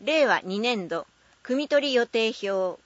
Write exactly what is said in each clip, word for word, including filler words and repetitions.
れいわにねんど汲取予定表。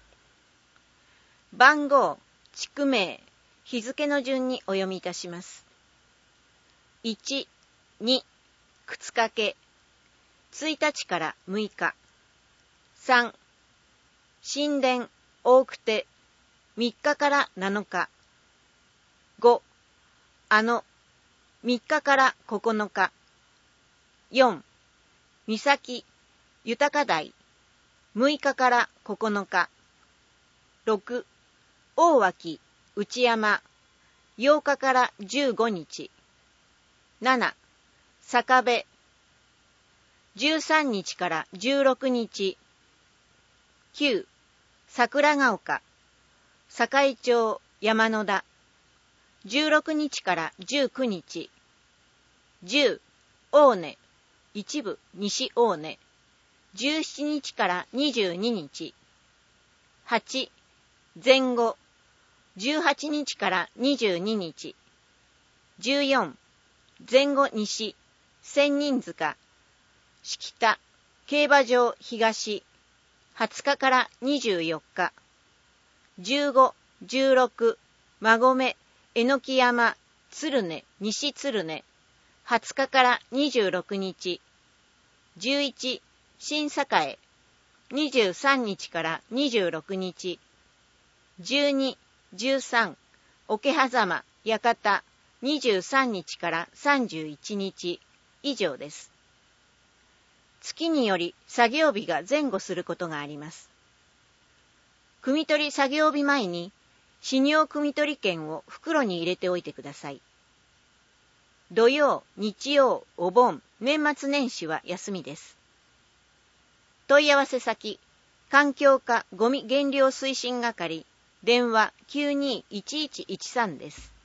番号、地区名、日付の順にお読みいたします。いち、に、靴掛け、ついたちからむいか。さん、神殿、大久手、みっかからなのか。ご、あの、みっかからここのか。よん、三崎、豊台、むいかからここのか。ろく、大脇、内山、ようかからじゅうごにち。なな、坂部、じゅうさんにちからじゅうろくにち。きゅう、桜ヶ丘、堺町山野田、じゅうろくにちからじゅうくにち。じゅう、大根、一部西大根、じゅうしちにちからにじゅうににち。はち、前後、じゅうはちにちからにじゅうににち。じゅうよん、前後西、千人塚、敷田、競馬場東、はつかからにじゅうよっか。じゅうご、じゅうろく、馬込、えのき山、鶴根、西鶴根、はつかからにじゅうろくにち。じゅういち、新栄、にじゅうさんにちからにじゅうろくにち。じゅうに、じゅうさん、桶狭間、館、にじゅうさんにちからさんじゅういちにち。以上です。月により作業日が前後することがあります。汲取作業日前に、始尿汲取券を袋に入れておいてください。土曜、日曜、お盆、年末年始は休みです。問い合わせ先、環境課ゴミ減量推進係、電話きゅうにいちいちいちさんです。